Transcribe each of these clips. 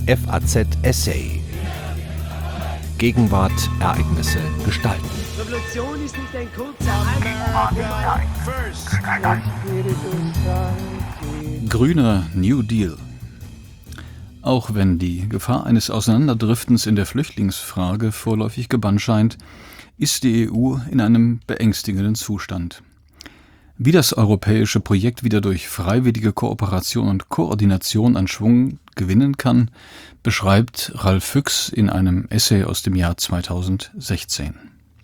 FAZ Essay. Gegenwart, Ereignisse, Gestalten. Revolution ist nicht ein kurzer Grüner New Deal. Auch wenn die Gefahr eines Auseinanderdriftens in der Flüchtlingsfrage vorläufig gebannt scheint, ist die EU in einem beängstigenden Zustand. Wie das europäische Projekt wieder durch freiwillige Kooperation und Koordination an Schwung gewinnen kann, beschreibt Ralf Füchs in einem Essay aus dem Jahr 2016.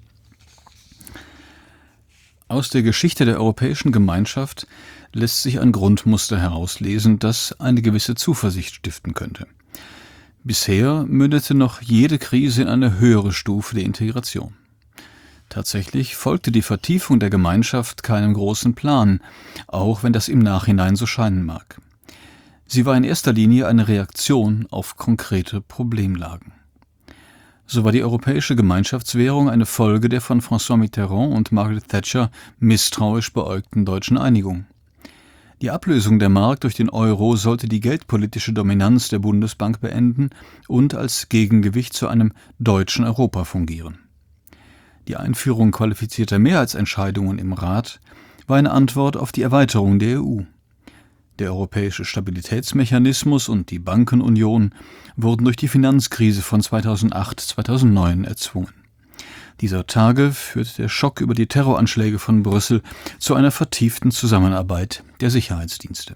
Aus der Geschichte der Europäischen Gemeinschaft lässt sich ein Grundmuster herauslesen, das eine gewisse Zuversicht stiften könnte. Bisher mündete noch jede Krise in eine höhere Stufe der Integration. Tatsächlich folgte die Vertiefung der Gemeinschaft keinem großen Plan, auch wenn das im Nachhinein so scheinen mag. Sie war in erster Linie eine Reaktion auf konkrete Problemlagen. So war die europäische Gemeinschaftswährung eine Folge der von François Mitterrand und Margaret Thatcher misstrauisch beäugten deutschen Einigung. Die Ablösung der Mark durch den Euro sollte die geldpolitische Dominanz der Bundesbank beenden und als Gegengewicht zu einem deutschen Europa fungieren. Die Einführung qualifizierter Mehrheitsentscheidungen im Rat war eine Antwort auf die Erweiterung der EU. Der europäische Stabilitätsmechanismus und die Bankenunion wurden durch die Finanzkrise von 2008/2009 erzwungen. Dieser Tage führte der Schock über die Terroranschläge von Brüssel zu einer vertieften Zusammenarbeit der Sicherheitsdienste.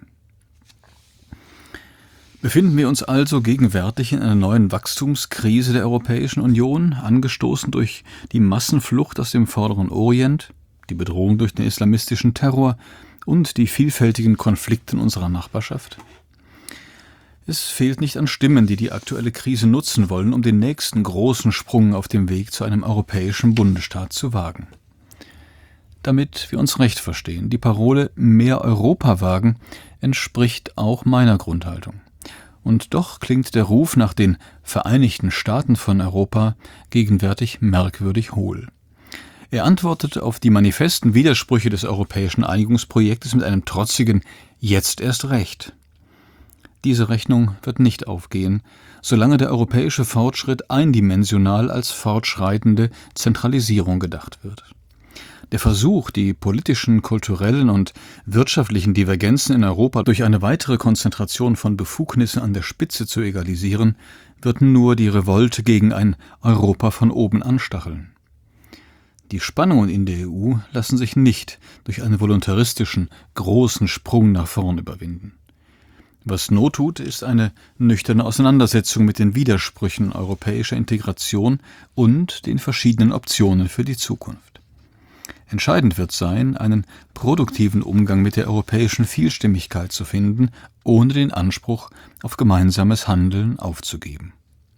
Befinden wir uns also gegenwärtig in einer neuen Wachstumskrise der Europäischen Union, angestoßen durch die Massenflucht aus dem Vorderen Orient, die Bedrohung durch den islamistischen Terror und die vielfältigen Konflikte in unserer Nachbarschaft? Es fehlt nicht an Stimmen, die die aktuelle Krise nutzen wollen, um den nächsten großen Sprung auf dem Weg zu einem europäischen Bundesstaat zu wagen. Damit wir uns recht verstehen, die Parole »Mehr Europa wagen« entspricht auch meiner Grundhaltung. Und doch klingt der Ruf nach den Vereinigten Staaten von Europa gegenwärtig merkwürdig hohl. Er antwortet auf die manifesten Widersprüche des europäischen Einigungsprojektes mit einem trotzigen »Jetzt erst recht«. Diese Rechnung wird nicht aufgehen, solange der europäische Fortschritt eindimensional als fortschreitende Zentralisierung gedacht wird. Der Versuch, die politischen, kulturellen und wirtschaftlichen Divergenzen in Europa durch eine weitere Konzentration von Befugnissen an der Spitze zu egalisieren, wird nur die Revolte gegen ein Europa von oben anstacheln. Die Spannungen in der EU lassen sich nicht durch einen voluntaristischen, großen Sprung nach vorn überwinden. Was Not tut, ist eine nüchterne Auseinandersetzung mit den Widersprüchen europäischer Integration und den verschiedenen Optionen für die Zukunft. Entscheidend wird sein, einen produktiven Umgang mit der europäischen Vielstimmigkeit zu finden, ohne den Anspruch auf gemeinsames Handeln aufzugeben.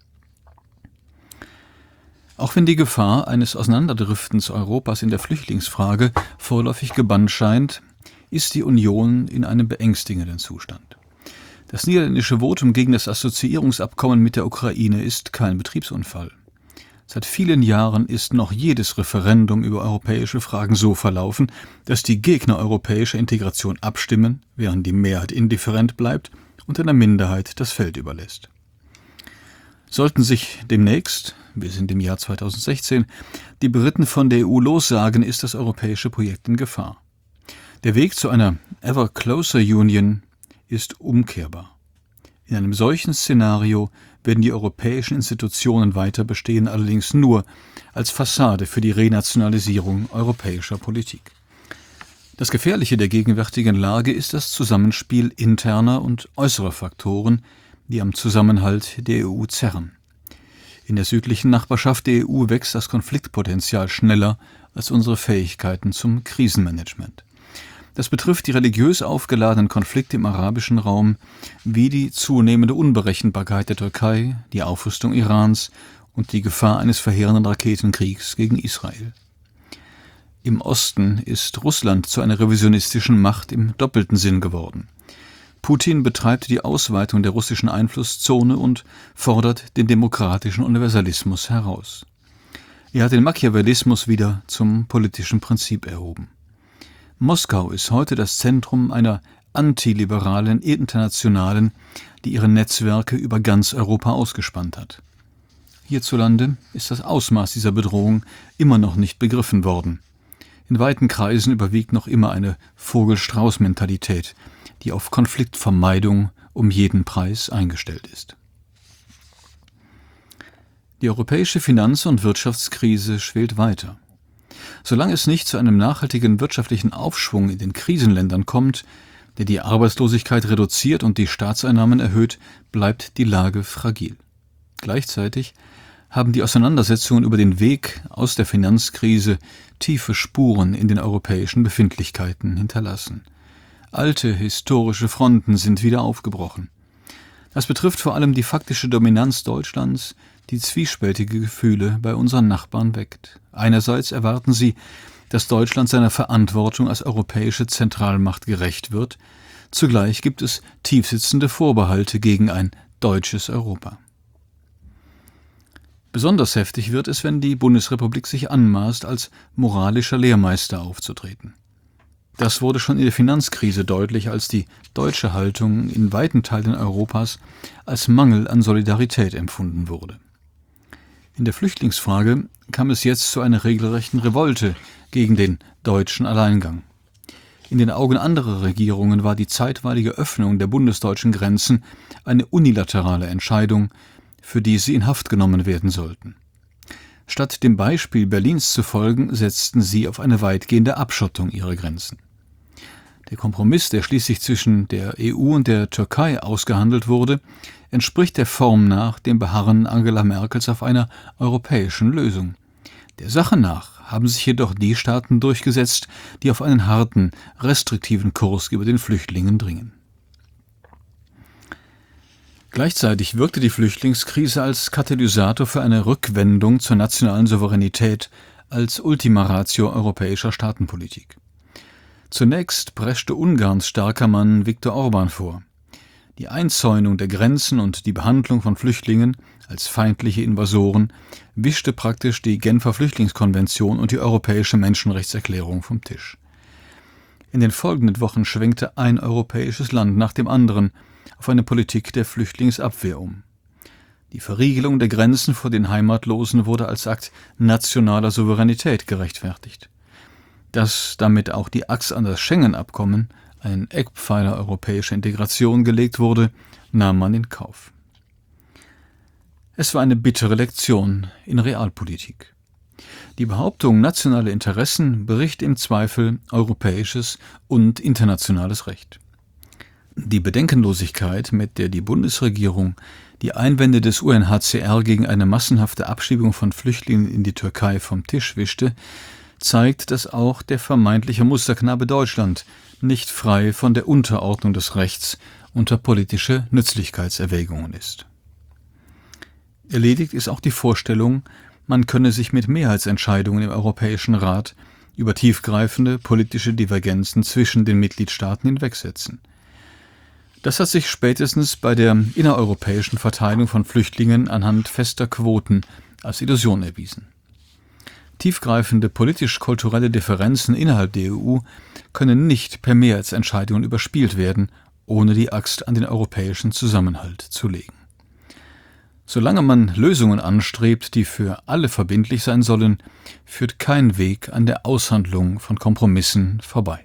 Auch wenn die Gefahr eines Auseinanderdriftens Europas in der Flüchtlingsfrage vorläufig gebannt scheint, ist die Union in einem beängstigenden Zustand. Das niederländische Votum gegen das Assoziierungsabkommen mit der Ukraine ist kein Betriebsunfall. Seit vielen Jahren ist noch jedes Referendum über europäische Fragen so verlaufen, dass die Gegner europäischer Integration abstimmen, während die Mehrheit indifferent bleibt und einer Minderheit das Feld überlässt. Sollten sich demnächst, wir sind im Jahr 2016, die Briten von der EU lossagen, ist das europäische Projekt in Gefahr. Der Weg zu einer ever closer Union ist umkehrbar. In einem solchen Szenario werden die europäischen Institutionen weiter bestehen, allerdings nur als Fassade für die Renationalisierung europäischer Politik. Das Gefährliche der gegenwärtigen Lage ist das Zusammenspiel interner und äußerer Faktoren, die am Zusammenhalt der EU zerren. In der südlichen Nachbarschaft der EU wächst das Konfliktpotenzial schneller als unsere Fähigkeiten zum Krisenmanagement. Das betrifft die religiös aufgeladenen Konflikte im arabischen Raum, wie die zunehmende Unberechenbarkeit der Türkei, die Aufrüstung Irans und die Gefahr eines verheerenden Raketenkriegs gegen Israel. Im Osten ist Russland zu einer revisionistischen Macht im doppelten Sinn geworden. Putin betreibt die Ausweitung der russischen Einflusszone und fordert den demokratischen Universalismus heraus. Er hat den Machiavellismus wieder zum politischen Prinzip erhoben. Moskau ist heute das Zentrum einer antiliberalen Internationalen, die ihre Netzwerke über ganz Europa ausgespannt hat. Hierzulande ist das Ausmaß dieser Bedrohung immer noch nicht begriffen worden. In weiten Kreisen überwiegt noch immer eine Vogel-Strauß-Mentalität, die auf Konfliktvermeidung um jeden Preis eingestellt ist. Die europäische Finanz- und Wirtschaftskrise schwelt weiter. Solange es nicht zu einem nachhaltigen wirtschaftlichen Aufschwung in den Krisenländern kommt, der die Arbeitslosigkeit reduziert und die Staatseinnahmen erhöht, bleibt die Lage fragil. Gleichzeitig haben die Auseinandersetzungen über den Weg aus der Finanzkrise tiefe Spuren in den europäischen Befindlichkeiten hinterlassen. Alte historische Fronten sind wieder aufgebrochen. Das betrifft vor allem die faktische Dominanz Deutschlands, die zwiespältige Gefühle bei unseren Nachbarn weckt. Einerseits erwarten sie, dass Deutschland seiner Verantwortung als europäische Zentralmacht gerecht wird. Zugleich gibt es tiefsitzende Vorbehalte gegen ein deutsches Europa. Besonders heftig wird es, wenn die Bundesrepublik sich anmaßt, als moralischer Lehrmeister aufzutreten. Das wurde schon in der Finanzkrise deutlich, als die deutsche Haltung in weiten Teilen Europas als Mangel an Solidarität empfunden wurde. In der Flüchtlingsfrage kam es jetzt zu einer regelrechten Revolte gegen den deutschen Alleingang. In den Augen anderer Regierungen war die zeitweilige Öffnung der bundesdeutschen Grenzen eine unilaterale Entscheidung, für die sie in Haft genommen werden sollten. Statt dem Beispiel Berlins zu folgen, setzten sie auf eine weitgehende Abschottung ihrer Grenzen. Der Kompromiss, der schließlich zwischen der EU und der Türkei ausgehandelt wurde, entspricht der Form nach dem Beharren Angela Merkels auf einer europäischen Lösung. Der Sache nach haben sich jedoch die Staaten durchgesetzt, die auf einen harten, restriktiven Kurs gegenüber den Flüchtlingen dringen. Gleichzeitig wirkte die Flüchtlingskrise als Katalysator für eine Rückwendung zur nationalen Souveränität als Ultima Ratio europäischer Staatenpolitik. Zunächst preschte Ungarns starker Mann Viktor Orbán vor. Die Einzäunung der Grenzen und die Behandlung von Flüchtlingen als feindliche Invasoren wischte praktisch die Genfer Flüchtlingskonvention und die Europäische Menschenrechtserklärung vom Tisch. In den folgenden Wochen schwenkte ein europäisches Land nach dem anderen auf eine Politik der Flüchtlingsabwehr um. Die Verriegelung der Grenzen vor den Heimatlosen wurde als Akt nationaler Souveränität gerechtfertigt. Dass damit auch die Axt an das Schengen-Abkommen, einen Eckpfeiler europäischer Integration, gelegt wurde, nahm man in Kauf. Es war eine bittere Lektion in Realpolitik. Die Behauptung, nationale Interessen bricht im Zweifel europäisches und internationales Recht. Die Bedenkenlosigkeit, mit der die Bundesregierung die Einwände des UNHCR gegen eine massenhafte Abschiebung von Flüchtlingen in die Türkei vom Tisch wischte, zeigt, dass auch der vermeintliche Musterknabe Deutschland nicht frei von der Unterordnung des Rechts unter politische Nützlichkeitserwägungen ist. Erledigt ist auch die Vorstellung, man könne sich mit Mehrheitsentscheidungen im Europäischen Rat über tiefgreifende politische Divergenzen zwischen den Mitgliedstaaten hinwegsetzen. Das hat sich spätestens bei der innereuropäischen Verteilung von Flüchtlingen anhand fester Quoten als Illusion erwiesen. Tiefgreifende politisch-kulturelle Differenzen innerhalb der EU können nicht per Mehrheitsentscheidungen überspielt werden, ohne die Axt an den europäischen Zusammenhalt zu legen. Solange man Lösungen anstrebt, die für alle verbindlich sein sollen, führt kein Weg an der Aushandlung von Kompromissen vorbei.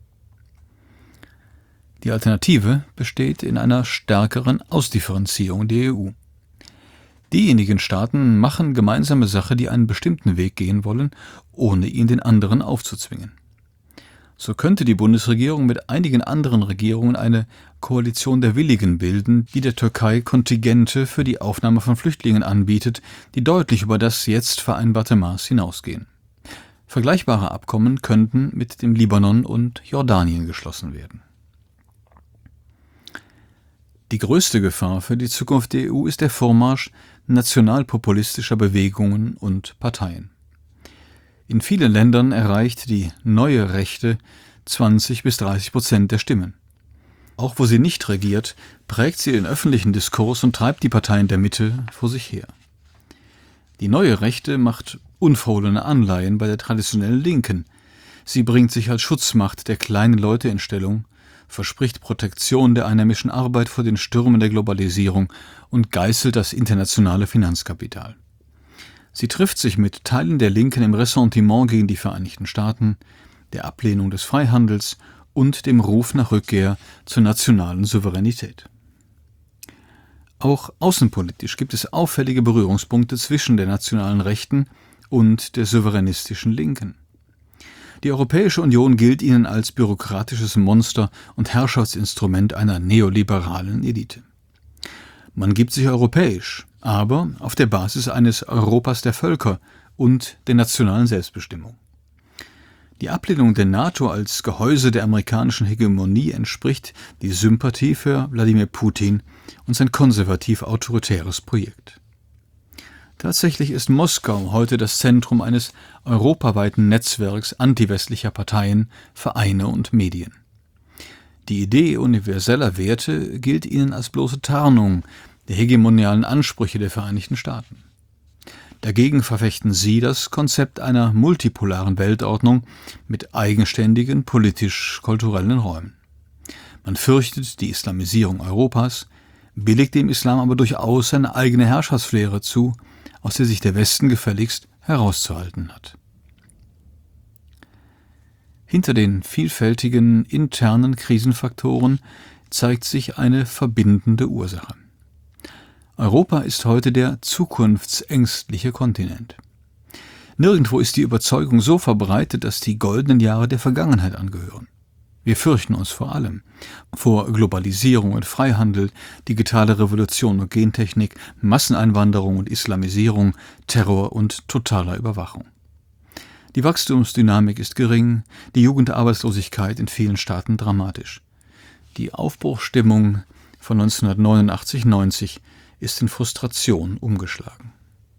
Die Alternative besteht in einer stärkeren Ausdifferenzierung der EU. Diejenigen Staaten machen gemeinsame Sache, die einen bestimmten Weg gehen wollen, ohne ihn den anderen aufzuzwingen. So könnte die Bundesregierung mit einigen anderen Regierungen eine Koalition der Willigen bilden, die der Türkei Kontingente für die Aufnahme von Flüchtlingen anbietet, die deutlich über das jetzt vereinbarte Maß hinausgehen. Vergleichbare Abkommen könnten mit dem Libanon und Jordanien geschlossen werden. Die größte Gefahr für die Zukunft der EU ist der Vormarsch nationalpopulistischer Bewegungen und Parteien. In vielen Ländern erreicht die neue Rechte 20-30% der Stimmen. Auch wo sie nicht regiert, prägt sie den öffentlichen Diskurs und treibt die Parteien der Mitte vor sich her. Die neue Rechte macht unverhohlene Anleihen bei der traditionellen Linken. Sie bringt sich als Schutzmacht der kleinen Leute in Stellung, verspricht Protektion der einheimischen Arbeit vor den Stürmen der Globalisierung und geißelt das internationale Finanzkapital. Sie trifft sich mit Teilen der Linken im Ressentiment gegen die Vereinigten Staaten, der Ablehnung des Freihandels und dem Ruf nach Rückkehr zur nationalen Souveränität. Auch außenpolitisch gibt es auffällige Berührungspunkte zwischen der nationalen Rechten und der souveränistischen Linken. Die Europäische Union gilt ihnen als bürokratisches Monster und Herrschaftsinstrument einer neoliberalen Elite. Man gibt sich europäisch, aber auf der Basis eines Europas der Völker und der nationalen Selbstbestimmung. Die Ablehnung der NATO als Gehäuse der amerikanischen Hegemonie entspricht die Sympathie für Wladimir Putin und sein konservativ-autoritäres Projekt. Tatsächlich ist Moskau heute das Zentrum eines europaweiten Netzwerks antiwestlicher Parteien, Vereine und Medien. Die Idee universeller Werte gilt ihnen als bloße Tarnung der hegemonialen Ansprüche der Vereinigten Staaten. Dagegen verfechten sie das Konzept einer multipolaren Weltordnung mit eigenständigen politisch-kulturellen Räumen. Man fürchtet die Islamisierung Europas, billigt dem Islam aber durchaus seine eigene Herrschaftslehre zu, aus der sich der Westen gefälligst herauszuhalten hat. Hinter den vielfältigen internen Krisenfaktoren zeigt sich eine verbindende Ursache. Europa ist heute der zukunftsängstliche Kontinent. Nirgendwo ist die Überzeugung so verbreitet, dass die goldenen Jahre der Vergangenheit angehören. Wir fürchten uns vor allem vor Globalisierung und Freihandel, digitale Revolution und Gentechnik, Masseneinwanderung und Islamisierung, Terror und totaler Überwachung. Die Wachstumsdynamik ist gering, die Jugendarbeitslosigkeit in vielen Staaten dramatisch. Die Aufbruchsstimmung von 1989-90 ist in Frustration umgeschlagen.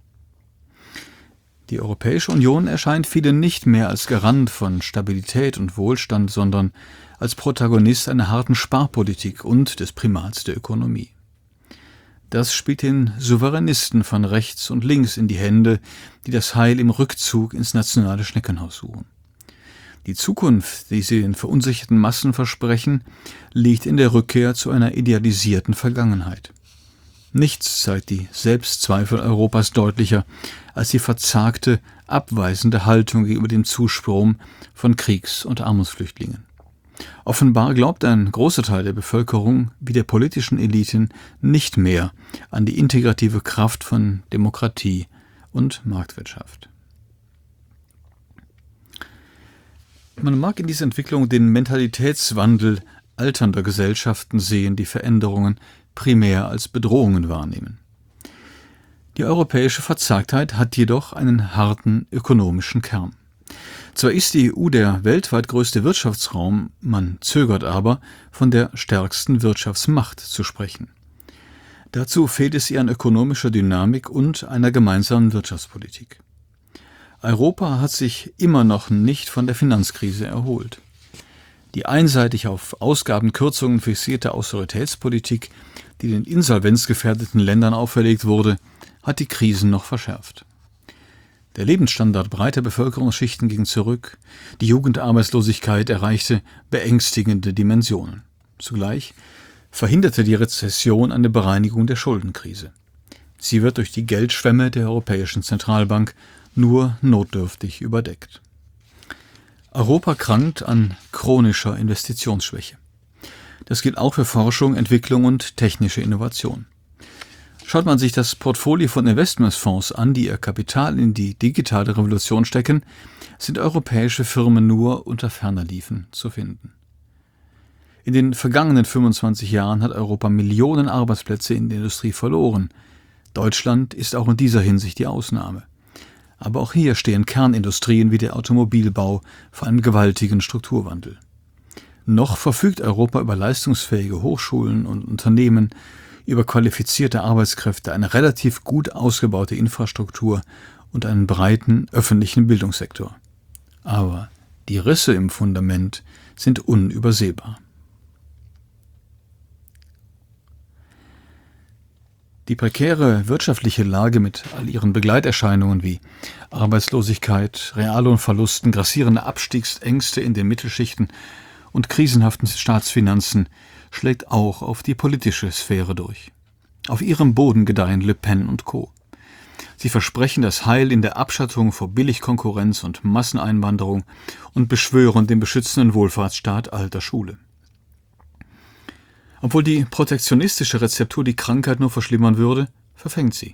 Die Europäische Union erscheint vielen nicht mehr als Garant von Stabilität und Wohlstand, sondern als Protagonist einer harten Sparpolitik und des Primats der Ökonomie. Das spielt den Souveränisten von rechts und links in die Hände, die das Heil im Rückzug ins nationale Schneckenhaus suchen. Die Zukunft, die sie den verunsicherten Massen versprechen, liegt in der Rückkehr zu einer idealisierten Vergangenheit. Nichts zeigt die Selbstzweifel Europas deutlicher als die verzagte, abweisende Haltung gegenüber dem Zustrom von Kriegs- und Armutsflüchtlingen. Offenbar glaubt ein großer Teil der Bevölkerung wie der politischen Eliten nicht mehr an die integrative Kraft von Demokratie und Marktwirtschaft. Man mag in dieser Entwicklung den Mentalitätswandel alternder Gesellschaften sehen, die Veränderungen primär als Bedrohungen wahrnehmen. Die europäische Verzagtheit hat jedoch einen harten ökonomischen Kern. Zwar ist die EU der weltweit größte Wirtschaftsraum, man zögert aber, von der stärksten Wirtschaftsmacht zu sprechen. Dazu fehlt es ihr an ökonomischer Dynamik und einer gemeinsamen Wirtschaftspolitik. Europa hat sich immer noch nicht von der Finanzkrise erholt. Die einseitig auf Ausgabenkürzungen fixierte Austeritätspolitik, die den insolvenzgefährdeten Ländern auferlegt wurde, hat die Krisen noch verschärft. Der Lebensstandard breiter Bevölkerungsschichten ging zurück, die Jugendarbeitslosigkeit erreichte beängstigende Dimensionen. Zugleich verhinderte die Rezession eine Bereinigung der Schuldenkrise. Sie wird durch die Geldschwemme der Europäischen Zentralbank nur notdürftig überdeckt. Europa krankt an chronischer Investitionsschwäche. Das gilt auch für Forschung, Entwicklung und technische Innovation. Schaut man sich das Portfolio von Investmentsfonds an, die ihr Kapital in die digitale Revolution stecken, sind europäische Firmen nur unter ferner Liefen zu finden. In den vergangenen 25 Jahren hat Europa Millionen Arbeitsplätze in der Industrie verloren. Deutschland ist auch in dieser Hinsicht die Ausnahme. Aber auch hier stehen Kernindustrien wie der Automobilbau vor einem gewaltigen Strukturwandel. Noch verfügt Europa über leistungsfähige Hochschulen und Unternehmen, über qualifizierte Arbeitskräfte, eine relativ gut ausgebaute Infrastruktur und einen breiten öffentlichen Bildungssektor. Aber die Risse im Fundament sind unübersehbar. Die prekäre wirtschaftliche Lage mit all ihren Begleiterscheinungen wie Arbeitslosigkeit, Reallohnverlusten, grassierende Abstiegsängste in den Mittelschichten und krisenhaften Staatsfinanzen schlägt auch auf die politische Sphäre durch. Auf ihrem Boden gedeihen Le Pen und Co. Sie versprechen das Heil in der Abschattung vor Billigkonkurrenz und Masseneinwanderung und beschwören den beschützenden Wohlfahrtsstaat alter Schule. Obwohl die protektionistische Rezeptur die Krankheit nur verschlimmern würde, verfängt sie.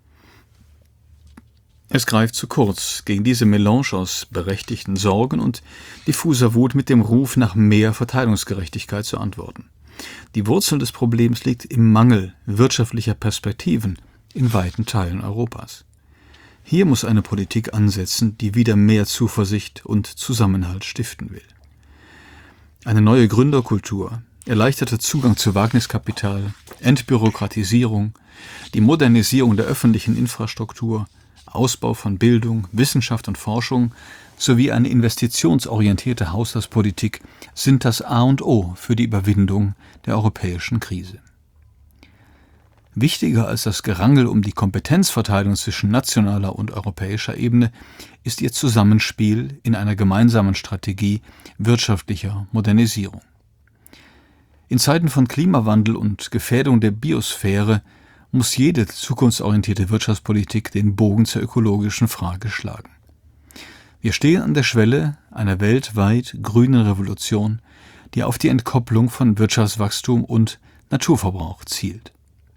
Es greift zu kurz, gegen diese Melange aus berechtigten Sorgen und diffuser Wut mit dem Ruf nach mehr Verteilungsgerechtigkeit zu antworten. Die Wurzel des Problems liegt im Mangel wirtschaftlicher Perspektiven in weiten Teilen Europas. Hier muss eine Politik ansetzen, die wieder mehr Zuversicht und Zusammenhalt stiften will. Eine neue Gründerkultur, erleichterter Zugang zu Wagniskapital, Entbürokratisierung, die Modernisierung der öffentlichen Infrastruktur, Ausbau von Bildung, Wissenschaft und Forschung sowie eine investitionsorientierte Haushaltspolitik sind das A und O für die Überwindung der europäischen Krise. Wichtiger als das Gerangel um die Kompetenzverteilung zwischen nationaler und europäischer Ebene ist ihr Zusammenspiel in einer gemeinsamen Strategie wirtschaftlicher Modernisierung. In Zeiten von Klimawandel und Gefährdung der Biosphäre muss jede zukunftsorientierte Wirtschaftspolitik den Bogen zur ökologischen Frage schlagen. Wir stehen an der Schwelle einer weltweit grünen Revolution, die auf die Entkopplung von Wirtschaftswachstum und Naturverbrauch zielt.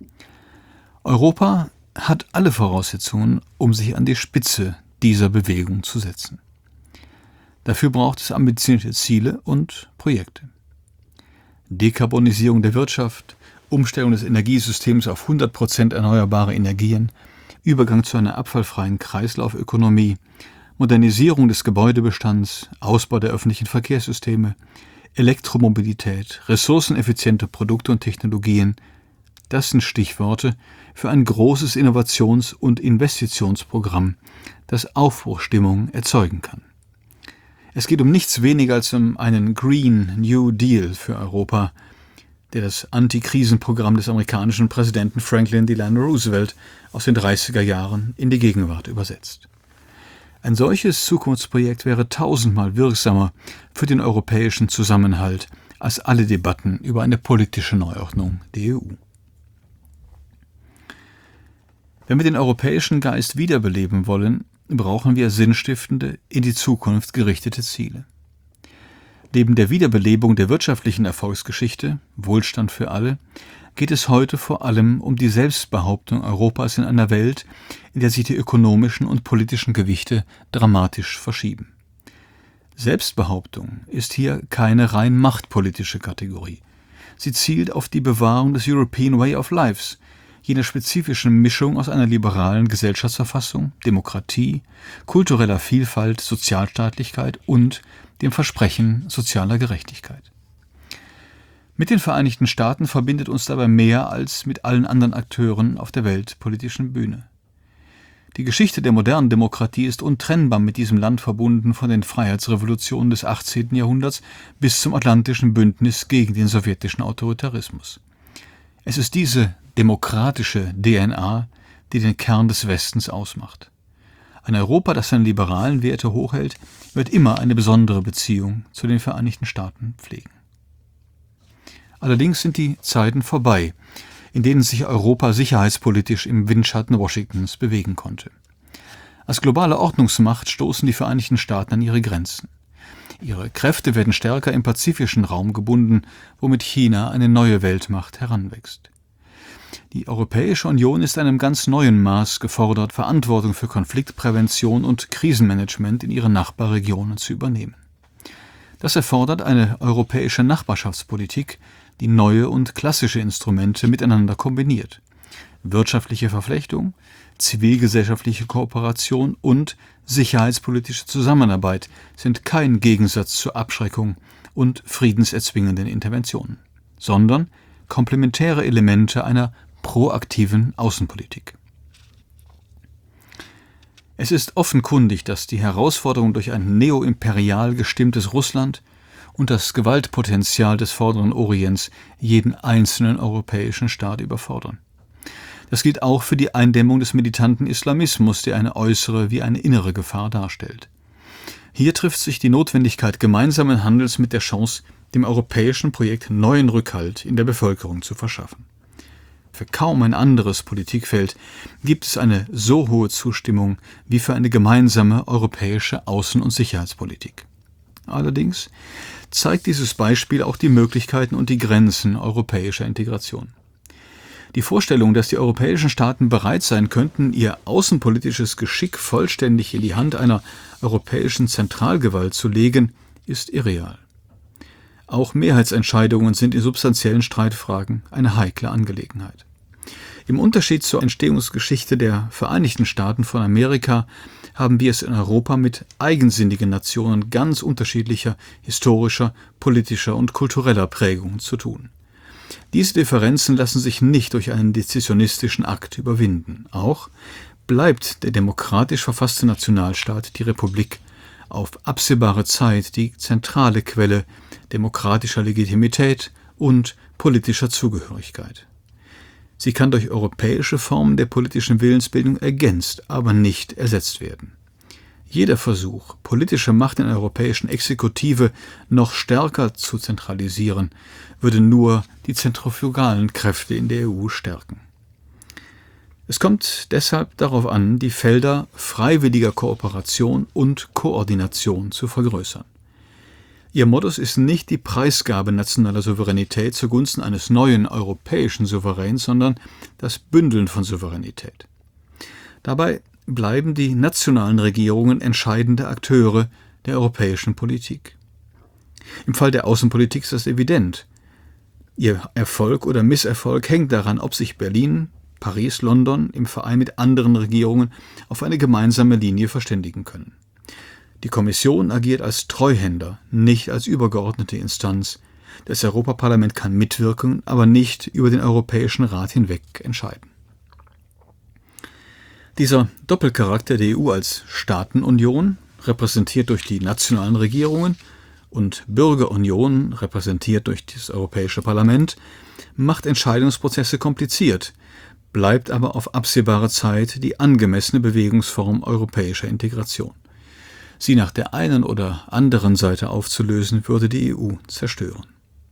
Europa hat alle Voraussetzungen, um sich an die Spitze dieser Bewegung zu setzen. Dafür braucht es ambitionierte Ziele und Projekte. Dekarbonisierung der Wirtschaft, Umstellung des Energiesystems auf 100% erneuerbare Energien, Übergang zu einer abfallfreien Kreislaufökonomie, Modernisierung des Gebäudebestands, Ausbau der öffentlichen Verkehrssysteme, Elektromobilität, ressourceneffiziente Produkte und Technologien, das sind Stichworte für ein großes Innovations- und Investitionsprogramm, das Aufbruchstimmung erzeugen kann. Es geht um nichts weniger als um einen Green New Deal für Europa, der das Antikrisenprogramm des amerikanischen Präsidenten Franklin Delano Roosevelt aus den 30er Jahren in die Gegenwart übersetzt. Ein solches Zukunftsprojekt wäre 1000-mal wirksamer für den europäischen Zusammenhalt als alle Debatten über eine politische Neuordnung der EU. Wenn wir den europäischen Geist wiederbeleben wollen, brauchen wir sinnstiftende, in die Zukunft gerichtete Ziele. Neben der Wiederbelebung der wirtschaftlichen Erfolgsgeschichte, Wohlstand für alle, geht es heute vor allem um die Selbstbehauptung Europas in einer Welt, in der sich die ökonomischen und politischen Gewichte dramatisch verschieben. Selbstbehauptung ist hier keine rein machtpolitische Kategorie. Sie zielt auf die Bewahrung des European Way of Lives, jener spezifischen Mischung aus einer liberalen Gesellschaftsverfassung, Demokratie, kultureller Vielfalt, Sozialstaatlichkeit und dem Versprechen sozialer Gerechtigkeit. Mit den Vereinigten Staaten verbindet uns dabei mehr als mit allen anderen Akteuren auf der weltpolitischen Bühne. Die Geschichte der modernen Demokratie ist untrennbar mit diesem Land verbunden, von den Freiheitsrevolutionen des 18. Jahrhunderts bis zum Atlantischen Bündnis gegen den sowjetischen Autoritarismus. Es ist diese demokratische DNA, die den Kern des Westens ausmacht. Ein Europa, das seine liberalen Werte hochhält, wird immer eine besondere Beziehung zu den Vereinigten Staaten pflegen. Allerdings sind die Zeiten vorbei, in denen sich Europa sicherheitspolitisch im Windschatten Washingtons bewegen konnte. Als globale Ordnungsmacht stoßen die Vereinigten Staaten an ihre Grenzen. Ihre Kräfte werden stärker im pazifischen Raum gebunden, womit China eine neue Weltmacht heranwächst. Die Europäische Union ist in einem ganz neuen Maß gefordert, Verantwortung für Konfliktprävention und Krisenmanagement in ihren Nachbarregionen zu übernehmen. Das erfordert eine europäische Nachbarschaftspolitik, die neue und klassische Instrumente miteinander kombiniert. Wirtschaftliche Verflechtung, zivilgesellschaftliche Kooperation und sicherheitspolitische Zusammenarbeit sind kein Gegensatz zur Abschreckung und friedenserzwingenden Interventionen, sondern komplementäre Elemente einer proaktiven Außenpolitik. Es ist offenkundig, dass die Herausforderung durch ein neoimperial gestimmtes Russland und das Gewaltpotenzial des Vorderen Orients jeden einzelnen europäischen Staat überfordern. Das gilt auch für die Eindämmung des militanten Islamismus, der eine äußere wie eine innere Gefahr darstellt. Hier trifft sich die Notwendigkeit gemeinsamen Handels mit der Chance, dem europäischen Projekt neuen Rückhalt in der Bevölkerung zu verschaffen. Für kaum ein anderes Politikfeld gibt es eine so hohe Zustimmung wie für eine gemeinsame europäische Außen- und Sicherheitspolitik. Allerdings zeigt dieses Beispiel auch die Möglichkeiten und die Grenzen europäischer Integration. Die Vorstellung, dass die europäischen Staaten bereit sein könnten, ihr außenpolitisches Geschick vollständig in die Hand einer europäischen Zentralgewalt zu legen, ist irreal. Auch Mehrheitsentscheidungen sind in substanziellen Streitfragen eine heikle Angelegenheit. Im Unterschied zur Entstehungsgeschichte der Vereinigten Staaten von Amerika haben wir es in Europa mit eigensinnigen Nationen ganz unterschiedlicher historischer, politischer und kultureller Prägungen zu tun. Diese Differenzen lassen sich nicht durch einen dezisionistischen Akt überwinden. Auch bleibt der demokratisch verfasste Nationalstaat, die Republik, auf absehbare Zeit die zentrale Quelle demokratischer Legitimität und politischer Zugehörigkeit. Sie kann durch europäische Formen der politischen Willensbildung ergänzt, aber nicht ersetzt werden. Jeder Versuch, politische Macht in der europäischen Exekutive noch stärker zu zentralisieren, würde nur die zentrifugalen Kräfte in der EU stärken. Es kommt deshalb darauf an, die Felder freiwilliger Kooperation und Koordination zu vergrößern. Ihr Modus ist nicht die Preisgabe nationaler Souveränität zugunsten eines neuen europäischen Souveräns, sondern das Bündeln von Souveränität. Dabei bleiben die nationalen Regierungen entscheidende Akteure der europäischen Politik. Im Fall der Außenpolitik ist das evident. Ihr Erfolg oder Misserfolg hängt daran, ob sich Berlin, Paris, London im Verein mit anderen Regierungen auf eine gemeinsame Linie verständigen können. Die Kommission agiert als Treuhänder, nicht als übergeordnete Instanz. Das Europaparlament kann mitwirken, aber nicht über den Europäischen Rat hinweg entscheiden. Dieser Doppelcharakter der EU als Staatenunion, repräsentiert durch die nationalen Regierungen, und Bürgerunion, repräsentiert durch das Europäische Parlament, macht Entscheidungsprozesse kompliziert, bleibt aber auf absehbare Zeit die angemessene Bewegungsform europäischer Integration. Sie nach der einen oder anderen Seite aufzulösen, würde die EU zerstören.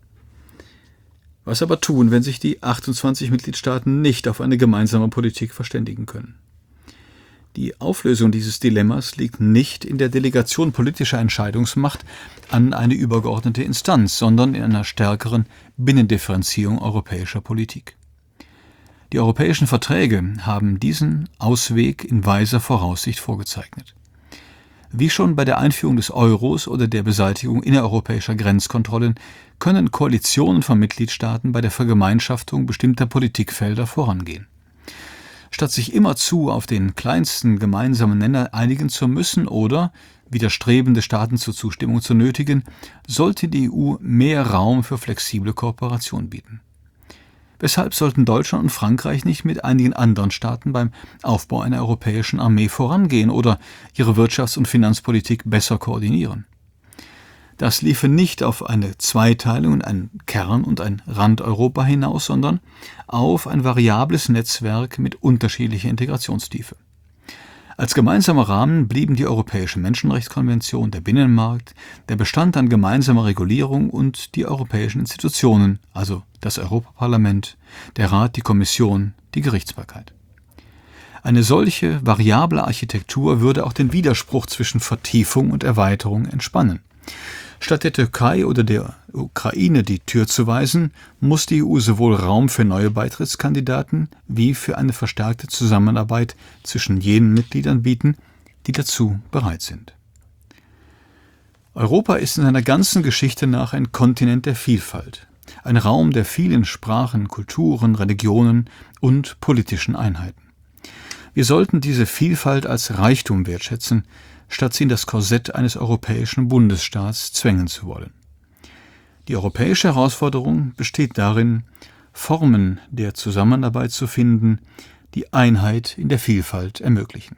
Was aber tun, wenn sich die 28 Mitgliedstaaten nicht auf eine gemeinsame Politik verständigen können? Die Auflösung dieses Dilemmas liegt nicht in der Delegation politischer Entscheidungsmacht an eine übergeordnete Instanz, sondern in einer stärkeren Binnendifferenzierung europäischer Politik. Die europäischen Verträge haben diesen Ausweg in weiser Voraussicht vorgezeichnet. Wie schon bei der Einführung des Euros oder der Beseitigung innereuropäischer Grenzkontrollen können Koalitionen von Mitgliedstaaten bei der Vergemeinschaftung bestimmter Politikfelder vorangehen. Statt sich immerzu auf den kleinsten gemeinsamen Nenner einigen zu müssen oder widerstrebende Staaten zur Zustimmung zu nötigen, sollte die EU mehr Raum für flexible Kooperation bieten. Weshalb sollten Deutschland und Frankreich nicht mit einigen anderen Staaten beim Aufbau einer europäischen Armee vorangehen oder ihre Wirtschafts- und Finanzpolitik besser koordinieren? Das liefe nicht auf eine Zweiteilung in ein Kern- und ein Rand-Europa hinaus, sondern auf ein variables Netzwerk mit unterschiedlicher Integrationstiefe. Als gemeinsamer Rahmen blieben die Europäische Menschenrechtskonvention, der Binnenmarkt, der Bestand an gemeinsamer Regulierung und die europäischen Institutionen, also das Europaparlament, der Rat, die Kommission, die Gerichtsbarkeit. Eine solche variable Architektur würde auch den Widerspruch zwischen Vertiefung und Erweiterung entspannen. Statt der Türkei oder der Ukraine die Tür zu weisen, muss die EU sowohl Raum für neue Beitrittskandidaten wie für eine verstärkte Zusammenarbeit zwischen jenen Mitgliedern bieten, die dazu bereit sind. Europa ist in seiner ganzen Geschichte nach ein Kontinent der Vielfalt, ein Raum der vielen Sprachen, Kulturen, Religionen und politischen Einheiten. Wir sollten diese Vielfalt als Reichtum wertschätzen, statt sie in das Korsett eines europäischen Bundesstaats zwängen zu wollen. Die europäische Herausforderung besteht darin, Formen der Zusammenarbeit zu finden, die Einheit in der Vielfalt ermöglichen.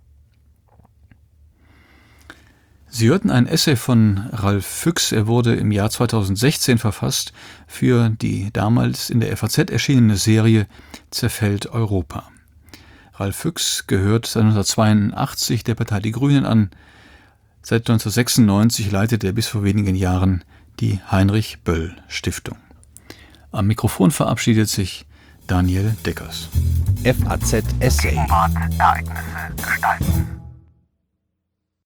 Sie hörten ein Essay von Ralf Füchs, er wurde im Jahr 2016 verfasst für die damals in der FAZ erschienene Serie Zerfällt Europa. Ralf Füchs gehört seit 1982 der Partei Die Grünen an. Seit 1996 leitet er bis vor wenigen Jahren die Heinrich-Böll-Stiftung. Am Mikrofon verabschiedet sich Daniel Deckers. FAZ Essay. Ereignisse gestalten.